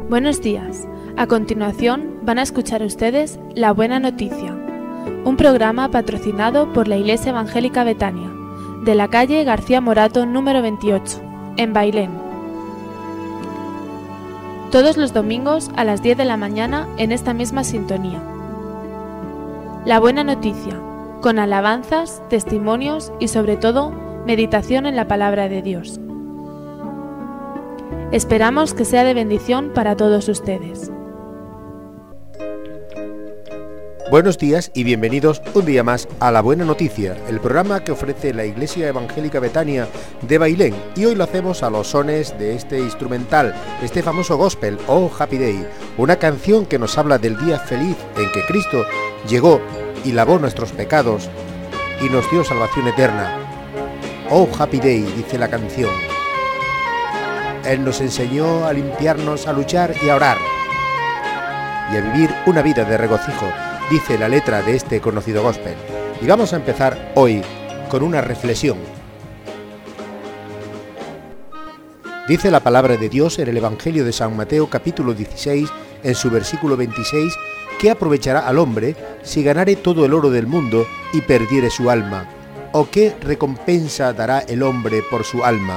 Buenos días. A continuación van a escuchar ustedes La Buena Noticia, un programa patrocinado por la Iglesia Evangélica Betania, de la calle García Morato número 28, en Bailén. Todos los domingos a las 10 de la mañana en esta misma sintonía. La Buena Noticia, con alabanzas, testimonios y sobre todo, meditación en la Palabra de Dios. Esperamos que sea de bendición para todos ustedes. Buenos días y bienvenidos un día más a La Buena Noticia, el programa que ofrece la Iglesia Evangélica Betania de Bailén, y hoy lo hacemos a los sones de este instrumental, este famoso gospel, Oh Happy Day, una canción que nos habla del día feliz en que Cristo llegó y lavó nuestros pecados y nos dio salvación eterna. Oh Happy Day, dice la canción. Él nos enseñó a limpiarnos, a luchar y a orar, y a vivir una vida de regocijo, dice la letra de este conocido gospel. Y vamos a empezar hoy con una reflexión. Dice la palabra de Dios en el Evangelio de San Mateo capítulo 16, en su versículo 26, ¿qué aprovechará al hombre si ganare todo el oro del mundo y perdiere su alma? ¿O qué recompensa dará el hombre por su alma?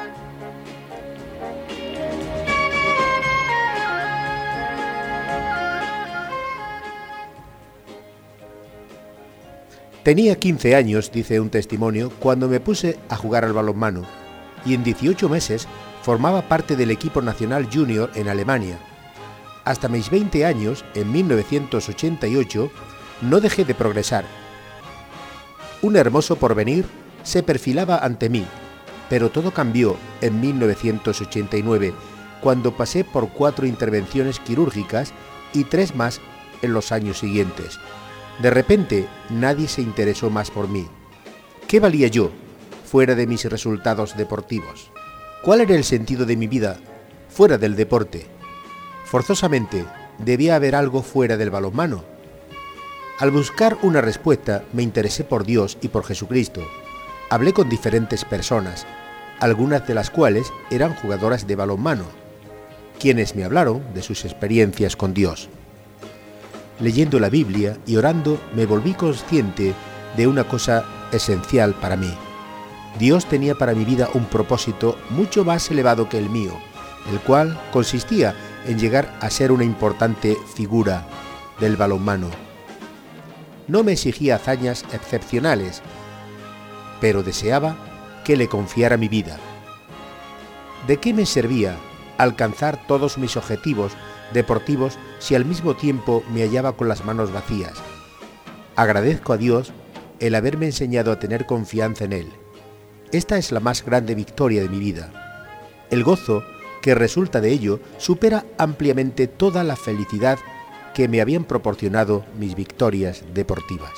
Tenía 15 años, dice un testimonio, cuando me puse a jugar al balonmano, y en 18 meses formaba parte del equipo nacional junior en Alemania. Hasta mis 20 años, en 1988, no dejé de progresar. Un hermoso porvenir se perfilaba ante mí, pero todo cambió en 1989, cuando pasé por 4 intervenciones quirúrgicas y 3 más en los años siguientes. De repente, nadie se interesó más por mí. ¿Qué valía yo, fuera de mis resultados deportivos? ¿Cuál era el sentido de mi vida, fuera del deporte? Forzosamente, debía haber algo fuera del balonmano. Al buscar una respuesta, me interesé por Dios y por Jesucristo. Hablé con diferentes personas, algunas de las cuales eran jugadoras de balonmano, quienes me hablaron de sus experiencias con Dios. Leyendo la Biblia y orando, me volví consciente de una cosa esencial para mí. Dios tenía para mi vida un propósito mucho más elevado que el mío, el cual consistía en llegar a ser una importante figura del balonmano. No me exigía hazañas excepcionales, pero deseaba que le confiara mi vida. ¿De qué me servía alcanzar todos mis objetivos deportivos si al mismo tiempo me hallaba con las manos vacías? Agradezco a Dios el haberme enseñado a tener confianza en Él. Esta es la más grande victoria de mi vida. El gozo que resulta de ello supera ampliamente toda la felicidad que me habían proporcionado mis victorias deportivas.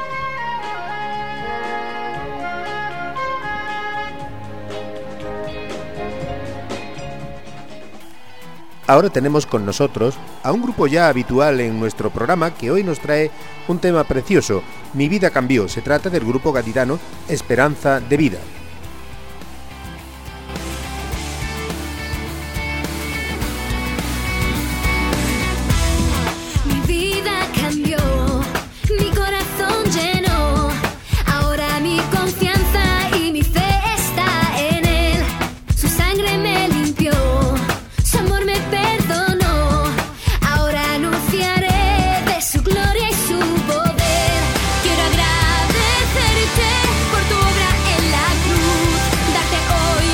Ahora tenemos con nosotros a un grupo ya habitual en nuestro programa que hoy nos trae un tema precioso. Mi vida cambió. Se trata del grupo gaditano Esperanza de Vida. Por tu obra en la cruz, darte hoy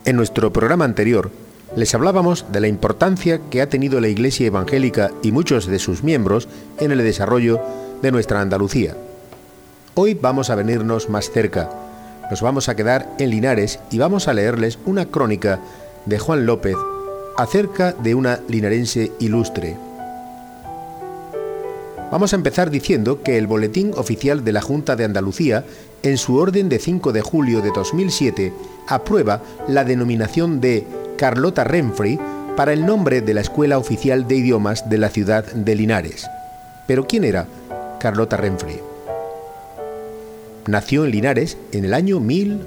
En nuestro programa anterior les hablábamos de la importancia que ha tenido la Iglesia evangélica y muchos de sus miembros en el desarrollo de nuestra Andalucía. Hoy vamos a venirnos más cerca. Nos vamos a quedar en Linares y vamos a leerles una crónica de Juan López acerca de una linarense ilustre. Vamos a empezar diciendo que el Boletín Oficial de la Junta de Andalucía, en su orden de 5 de julio de 2007, aprueba la denominación de Carlota Renfrey para el nombre de la Escuela Oficial de Idiomas de la ciudad de Linares. ¿Pero quién era Carlota Renfrey? Nació en Linares en el año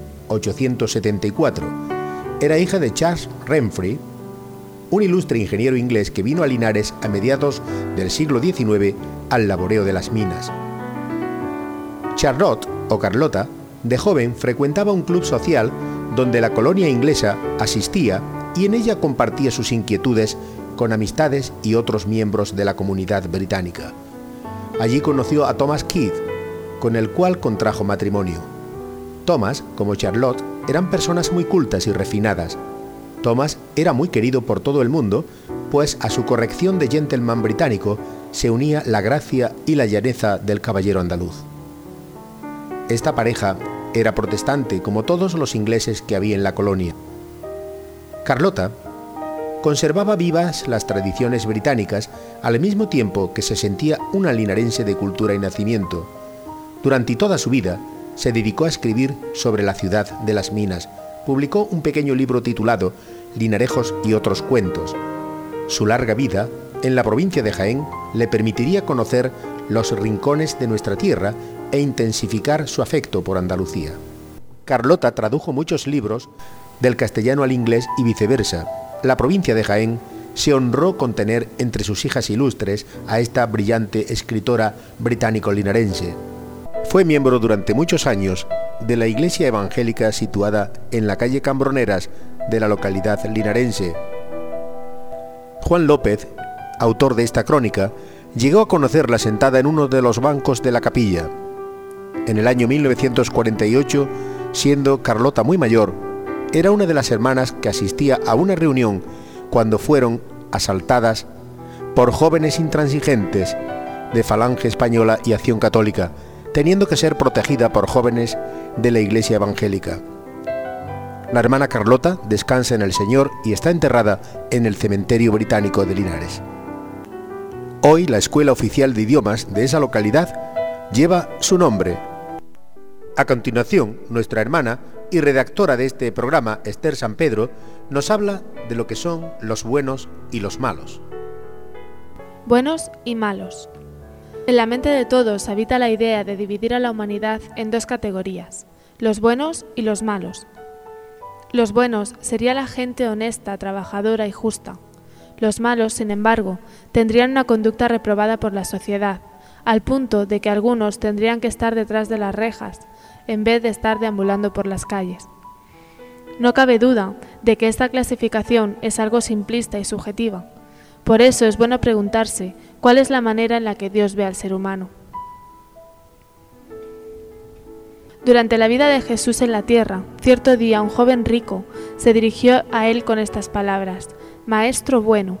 1874. Era hija de Charles Renfrey, un ilustre ingeniero inglés que vino a Linares a mediados del siglo XIX al laboreo de las minas. Charlotte, o Carlota, de joven frecuentaba un club social donde la colonia inglesa asistía y en ella compartía sus inquietudes con amistades y otros miembros de la comunidad británica. Allí conoció a Thomas Keith, con el cual contrajo matrimonio. Thomas, como Charlotte, eran personas muy cultas y refinadas. Thomas era muy querido por todo el mundo, pues a su corrección de gentleman británico se unía la gracia y la llaneza del caballero andaluz. Esta pareja era protestante como todos los ingleses que había en la colonia. Carlota conservaba vivas las tradiciones británicas al mismo tiempo que se sentía una linarense de cultura y nacimiento. Durante toda su vida se dedicó a escribir sobre la ciudad de las minas. Publicó un pequeño libro titulado Linarejos y otros cuentos. Su larga vida en la provincia de Jaén le permitiría conocer los rincones de nuestra tierra e intensificar su afecto por Andalucía. Carlota tradujo muchos libros del castellano al inglés y viceversa. La provincia de Jaén se honró con tener entre sus hijas ilustres a esta brillante escritora británico-linarense. Fue miembro durante muchos años de la iglesia evangélica situada en la calle Cambroneras de la localidad linarense. Juan López, autor de esta crónica, llegó a conocerla sentada en uno de los bancos de la capilla. En el año 1948, siendo Carlota muy mayor, era una de las hermanas que asistía a una reunión cuando fueron asaltadas por jóvenes intransigentes de Falange Española y Acción Católica, teniendo que ser protegida por jóvenes de la Iglesia Evangélica. La hermana Carlota descansa en el Señor y está enterrada en el cementerio británico de Linares. Hoy la Escuela Oficial de Idiomas de esa localidad lleva su nombre. A continuación, nuestra hermana y redactora de este programa, Esther San Pedro, nos habla de lo que son los buenos y los malos. Buenos y malos. En la mente de todos habita la idea de dividir a la humanidad en dos categorías, los buenos y los malos. Los buenos sería la gente honesta, trabajadora y justa. Los malos, sin embargo, tendrían una conducta reprobada por la sociedad, al punto de que algunos tendrían que estar detrás de las rejas, en vez de estar deambulando por las calles. No cabe duda de que esta clasificación es algo simplista y subjetiva. Por eso es bueno preguntarse cuál es la manera en la que Dios ve al ser humano. Durante la vida de Jesús en la tierra, cierto día un joven rico se dirigió a él con estas palabras: «Maestro bueno».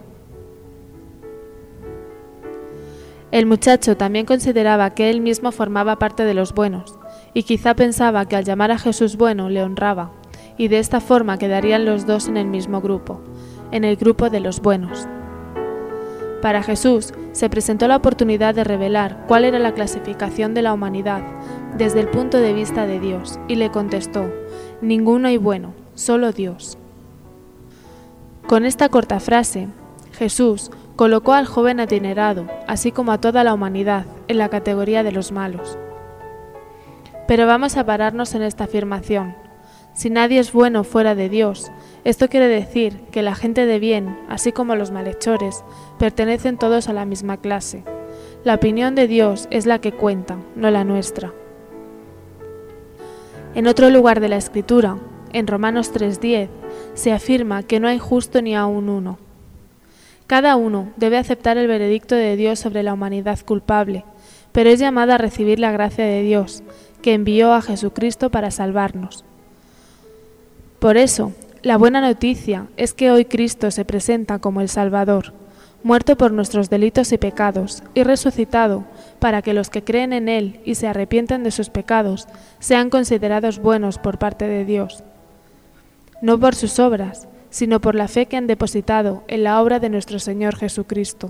El muchacho también consideraba que él mismo formaba parte de los buenos, y quizá pensaba que al llamar a Jesús bueno le honraba, y de esta forma quedarían los dos en el mismo grupo, en el grupo de los buenos. Para Jesús se presentó la oportunidad de revelar cuál era la clasificación de la humanidad desde el punto de vista de Dios, y le contestó: «Ninguno hay bueno, solo Dios». Con esta corta frase, Jesús colocó al joven adinerado, así como a toda la humanidad, en la categoría de los malos. Pero vamos a pararnos en esta afirmación. Si nadie es bueno fuera de Dios, esto quiere decir que la gente de bien, así como los malhechores, pertenecen todos a la misma clase. La opinión de Dios es la que cuenta, no la nuestra. En otro lugar de la Escritura, en Romanos 3:10, se afirma que no hay justo ni aun uno. Cada uno debe aceptar el veredicto de Dios sobre la humanidad culpable, pero es llamada a recibir la gracia de Dios, que envió a Jesucristo para salvarnos. Por eso, la buena noticia es que hoy Cristo se presenta como el Salvador, muerto por nuestros delitos y pecados, y resucitado para que los que creen en Él y se arrepienten de sus pecados sean considerados buenos por parte de Dios. No por sus obras, sino por la fe que han depositado en la obra de nuestro Señor Jesucristo.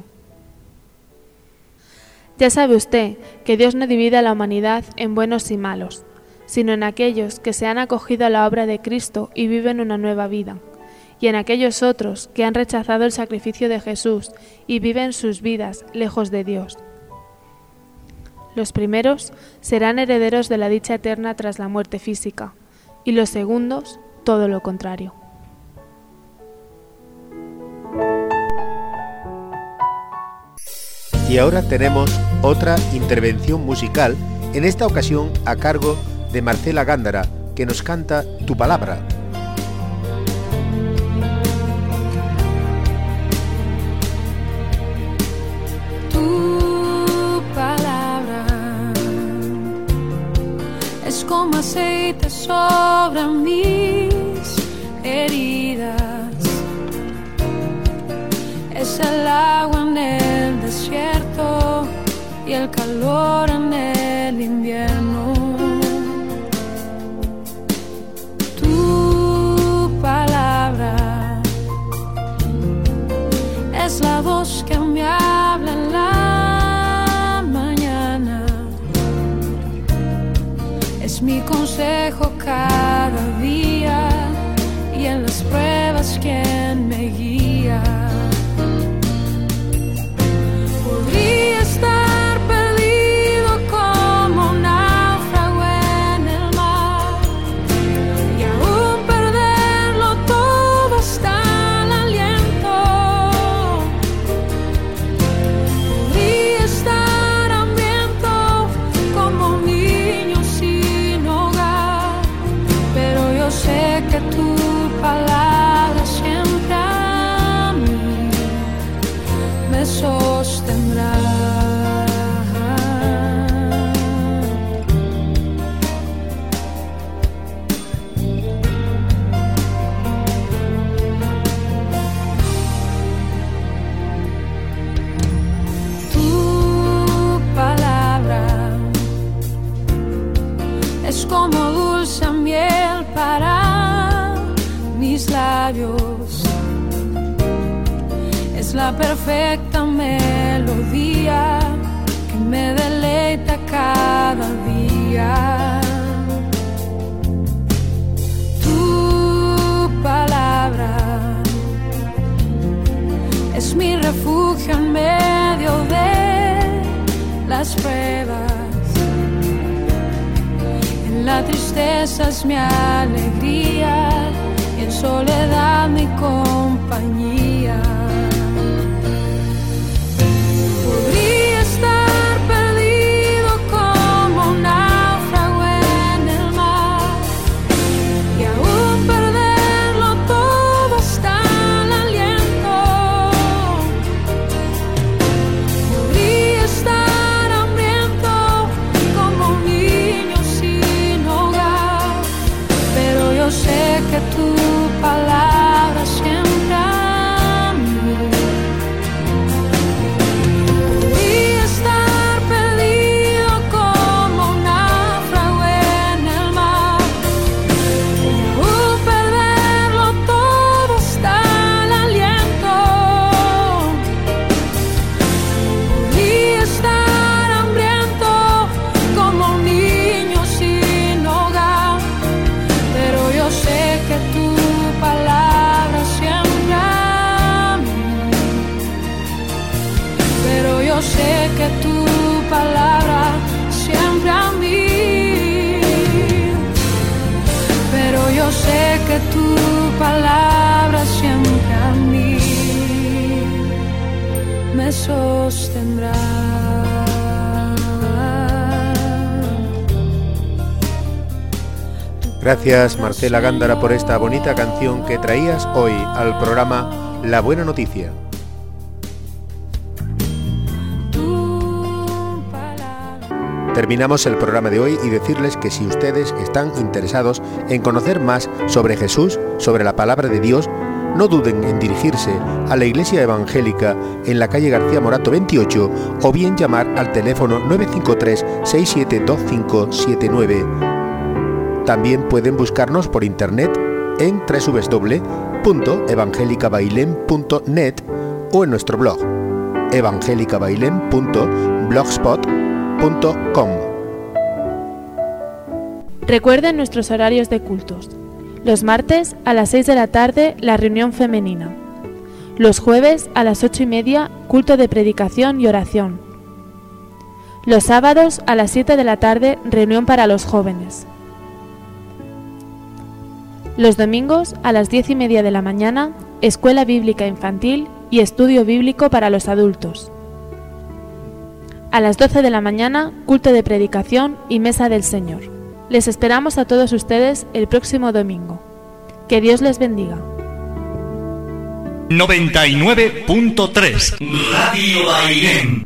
Ya sabe usted que Dios no divide a la humanidad en buenos y malos, sino en aquellos que se han acogido a la obra de Cristo y viven una nueva vida, y en aquellos otros que han rechazado el sacrificio de Jesús y viven sus vidas lejos de Dios. Los primeros serán herederos de la dicha eterna tras la muerte física, y los segundos, todo lo contrario. Y ahora tenemos otra intervención musical, en esta ocasión a cargo de Marcela Gándara, que nos canta Tu Palabra. Tu palabra es como aceite sobre mis heridas, es el agua en el desierto y el calor en el invierno. Tu palabra es la voz que me habla en la mañana, es mi consejo cada día y en las pruebas quien me guía. Podría estar perdido como un náufrago en el mar y aún perderlo todo hasta el aliento. Podría estar hambriento como un niño sin hogar, pero yo sé que tu palabra siempre a mí me sostendrá. Tu palabra es como dulce miel para mis labios, es la perfecta melodía que me deleita cada día. Tu palabra es mi refugio en medio de las pruebas, en la tristeza es mi alegría y en soledad mi compañía. Podría estar perdido como un náufrago en el mar y aún perderlo todo hasta el aliento. Podría estar hambriento como un niño sin hogar, pero yo sé que tu palabra siempre a mí. Podría estar perdido como un náufrago en el mar y aún perderlo todo hasta el aliento. Podría estar hambriento como un niño sin hogar, pero yo sé que tu palabra siempre a mí. Pero yo sé que tu palabra siempre a mí. Pero yo sé que tu palabra siempre a mí me sostendrá. Gracias Marcela Gándara por esta bonita canción que traías hoy al programa La Buena Noticia. Tu palabra. Terminamos el programa de hoy y decirles que si ustedes están interesados en conocer más sobre Jesús, sobre la palabra de Dios, no duden en dirigirse a la Iglesia Evangélica en la calle García Morato 28 o bien llamar al teléfono 953-672579. También pueden buscarnos por internet en www.evangelicabailén.net o en nuestro blog evangelicabailén.blogspot.com. Recuerden nuestros horarios de cultos. Los martes a las 6 de la tarde, la reunión femenina. Los jueves a las 8:30, culto de predicación y oración. Los sábados a las 7 de la tarde, reunión para los jóvenes. Los domingos a las 10:30 de la mañana, escuela bíblica infantil y estudio bíblico para los adultos. A las 12 de la mañana, culto de predicación y mesa del Señor. Les esperamos a todos ustedes el próximo domingo. Que Dios les bendiga. 99.3 Radio Bailén.